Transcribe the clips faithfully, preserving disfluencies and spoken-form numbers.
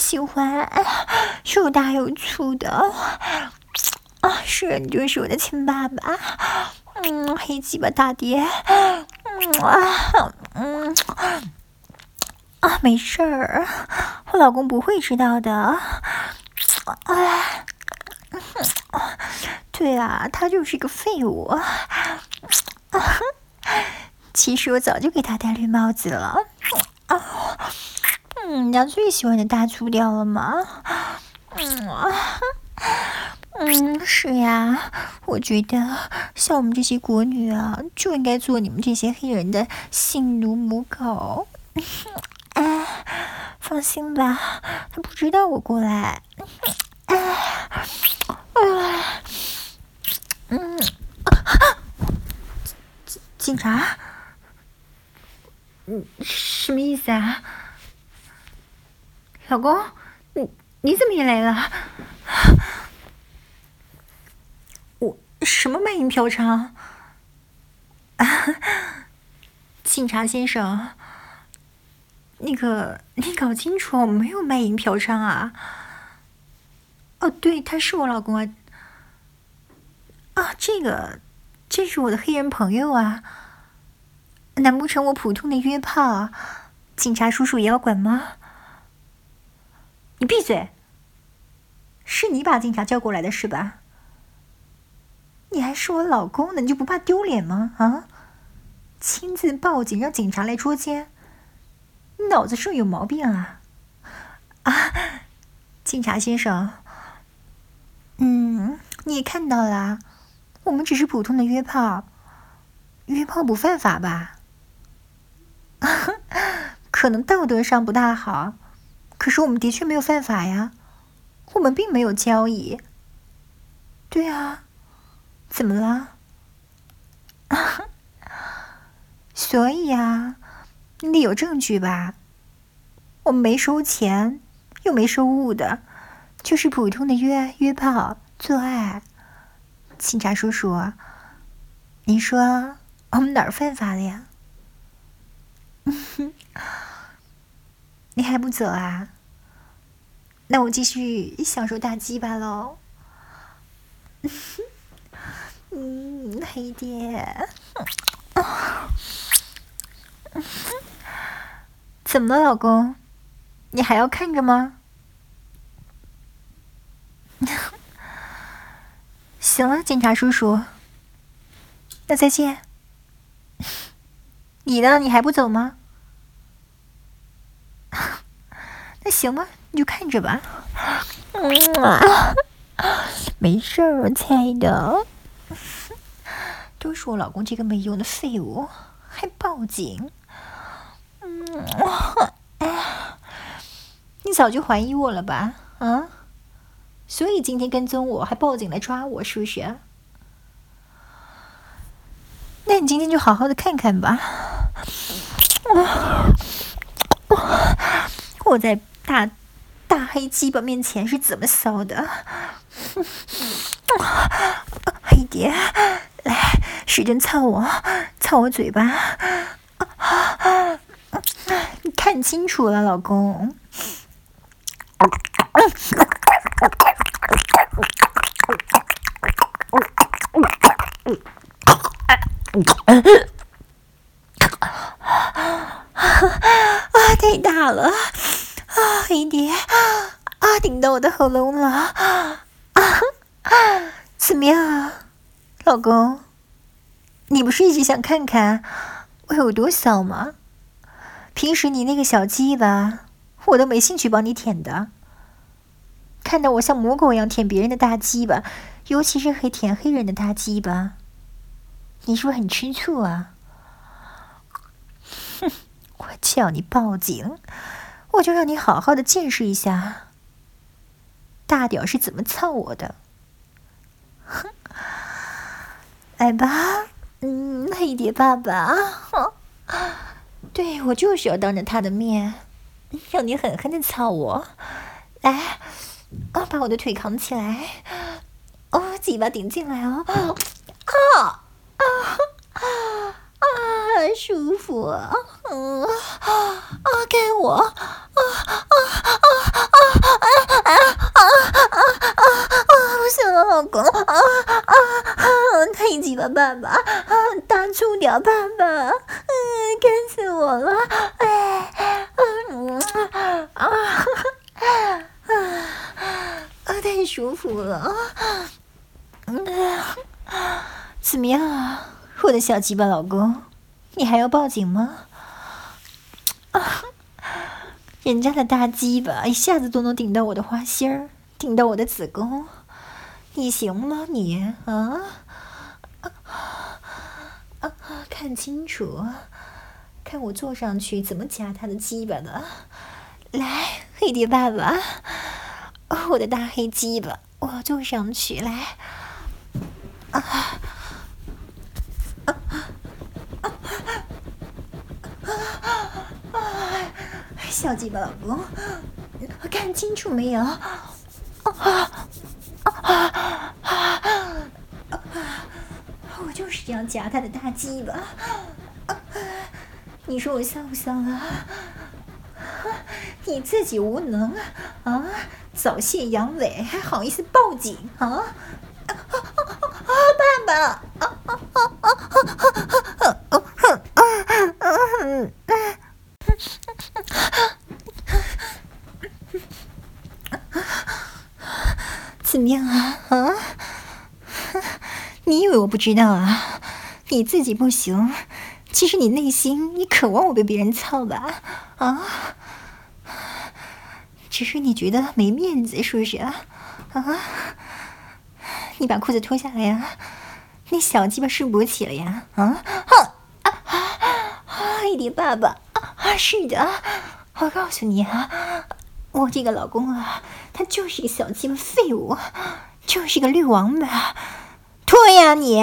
喜欢，又大又粗的。啊，是你就是我的亲爸爸。嗯，黑鸡巴大爹。嗯啊，嗯啊，没事儿，我老公不会知道的。哎，对啊，他就是个废物。啊，其实我早就给他戴绿帽子了。啊，嗯，人家最喜欢的大粗掉了吗？嗯啊。嗯，是呀，我觉得像我们这些国女啊，就应该做你们这些黑人的性奴母狗。哎，放心吧，他不知道我过来。哎，哎，嗯，警警察，嗯，什么意思啊？老公，你你怎么也来了？什么卖淫嫖娼？啊，警察先生，那个你搞清楚，我没有卖淫嫖娼啊。哦，对，他是我老公啊。啊，这个，这是我的黑人朋友啊。难不成我普通的约炮啊？警察叔叔也要管吗？你闭嘴！是你把警察叫过来的是吧？你还是我老公呢，你就不怕丢脸吗？啊！亲自报警让警察来捉奸，你脑子是不是有毛病啊？啊，警察先生，嗯，你也看到了，我们只是普通的约炮，约炮不犯法吧？可能道德上不大好，可是我们的确没有犯法呀，我们并没有交易。对啊，怎么了？所以啊，你得有证据吧？我们没收钱，又没收物的，就是普通的约约炮做爱。警察叔叔，你说我们哪儿犯法了呀？你还不走啊？那我继续享受大鸡巴喽。嗯，黑爹。怎么了，老公？你还要看着吗？行了，警察叔叔，那再见。你呢？你还不走吗？那行吧，你就看着吧。嗯，没事儿，亲爱的。都是我老公这个没用的废物，还报警。嗯，你早就怀疑我了吧？啊？所以今天跟踪我，还报警来抓我，是不是？那你今天就好好的看看吧。我在大大黑鸡巴面前是怎么骚的？黑爹，来，使劲操我，操我嘴巴！你看清楚了，老公。啊，太大了！啊，黑爹！啊，顶到我的喉咙了！啊，怎么样啊，老公？你不是一直想看看我有多骚吗？平时你那个小鸡巴，我都没兴趣帮你舔的。看到我像母狗一样舔别人的大鸡巴，尤其是黑舔黑人的大鸡巴，你是不是很吃醋啊？哼，我叫你报警，我就让你好好的见识一下大屌是怎么操我的。哼，来吧，嗯，黑爹爸爸，对，我就是要当着他的面，让你狠狠的操我。来，啊，把我的腿扛起来，哦，鸡巴顶进来哦，啊啊啊，舒服啊，嗯啊啊，给我啊啊啊啊老公啊啊啊！太鸡巴爸爸啊，大粗屌爸爸，嗯，干死我了！哎，嗯啊啊啊！太舒服了，嗯，怎么样啊，我的小鸡巴老公，你还要报警吗？啊！人家的大鸡巴一下子都能顶到我的花心儿，顶到我的子宫，你行吗你啊？啊啊！看清楚，看我坐上去怎么夹他的鸡巴的。来，黑蝶爸爸，我的大黑鸡巴，我坐上去来。啊啊啊啊！小鸡巴老公，看清楚没有？啊啊啊啊！我就是要夹他的大鸡巴，你说我骚不骚啊？你自己无能啊，早泄阳痿还好意思报警啊？啊啊啊！爸爸！啊啊啊啊啊啊啊！怎么样啊？啊？你以为我不知道啊？你自己不行，其实你内心你渴望我被别人操吧？啊？只是你觉得没面子，是不是啊？啊？你把裤子脱下来呀、啊！你小鸡巴是勃起了呀？啊？啊啊啊！一点爸爸啊！是的，我告诉你啊，我这个老公啊，他就是个小鸡巴废物，就是个绿王八。脱呀你！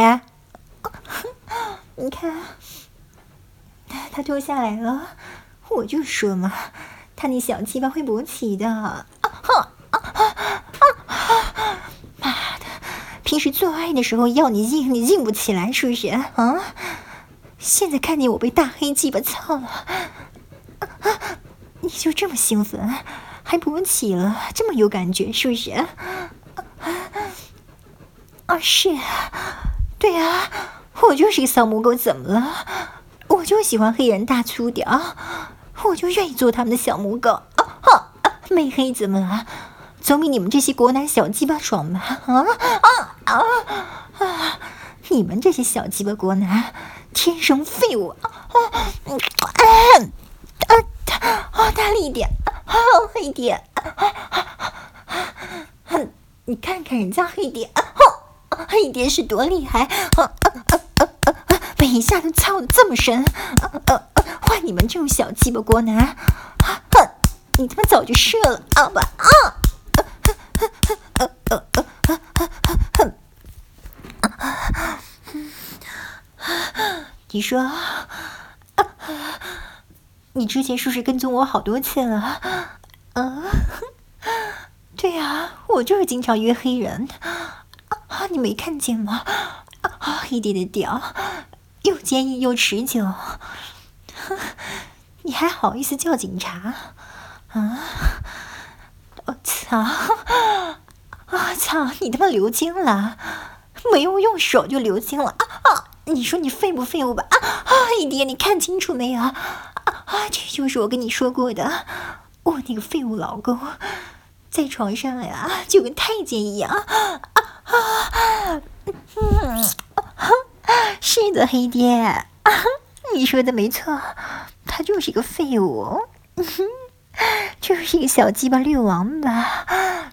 你看，他脱下来了，我就说嘛，他那小鸡巴会勃起的。啊啊啊啊！妈的，平时做爱的时候要你硬，你硬不起来，是不是啊？现在看见我被大黑鸡巴操了，啊，你就这么兴奋，还勃起了，这么有感觉，是不是？啊啊，是啊，对啊，我就是个小母狗，怎么了？我就喜欢黑人大粗屌，我就愿意做他们的小母狗。啊啊啊！没黑怎么了？总比你们这些国男小鸡巴爽吧？啊啊啊啊！你们这些小鸡巴国男，天生废物！啊啊啊啊！大力一点，啊，黑点！你看看人家黑点，黑点是多厉害！每一下都操得这么深，换你们这种小鸡巴国男，你他妈早就射了啊吧啊！你说，你之前是不是跟踪我好多次了？啊，对啊，我就是经常约黑人啊，你没看见吗？啊，黑爹的屌又坚硬又持久，你还好意思叫警察？啊！我操！啊操！你他妈流精了，没有用手就流精了啊啊！你说你废不废物吧？啊啊！黑爹，你看清楚没有？啊啊！这就是我跟你说过的，我那个废物老公，在床上呀就跟太监一样啊啊！嗯，是的，黑爹，啊，你说的没错，他就是一个废物，就是一个小鸡巴绿王八。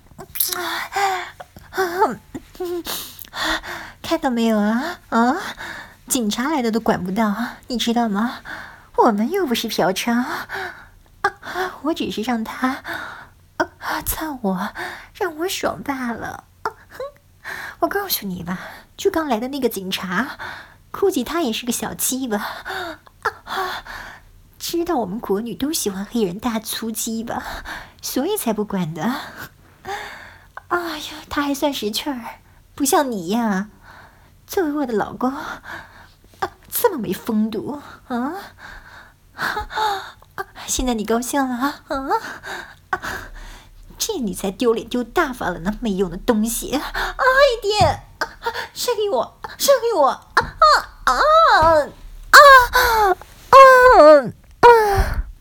看到没有啊？啊，警察来的都管不到，你知道吗？我们又不是嫖娼，啊，我只是让他啊操我，让我爽罢了。啊，我告诉你吧，就刚来的那个警察，估计他也是个小鸡巴，啊，知道我们国女都喜欢黑人大粗鸡巴，所以才不管的。哎呀，他还算识趣儿，不像你呀，作为我的老公，啊，这么没风度啊！现在你高兴了啊？啊， 见你才丢脸丢大发了呢，没用的东西！啊，一点，啊，射给我，射给我！啊啊啊啊！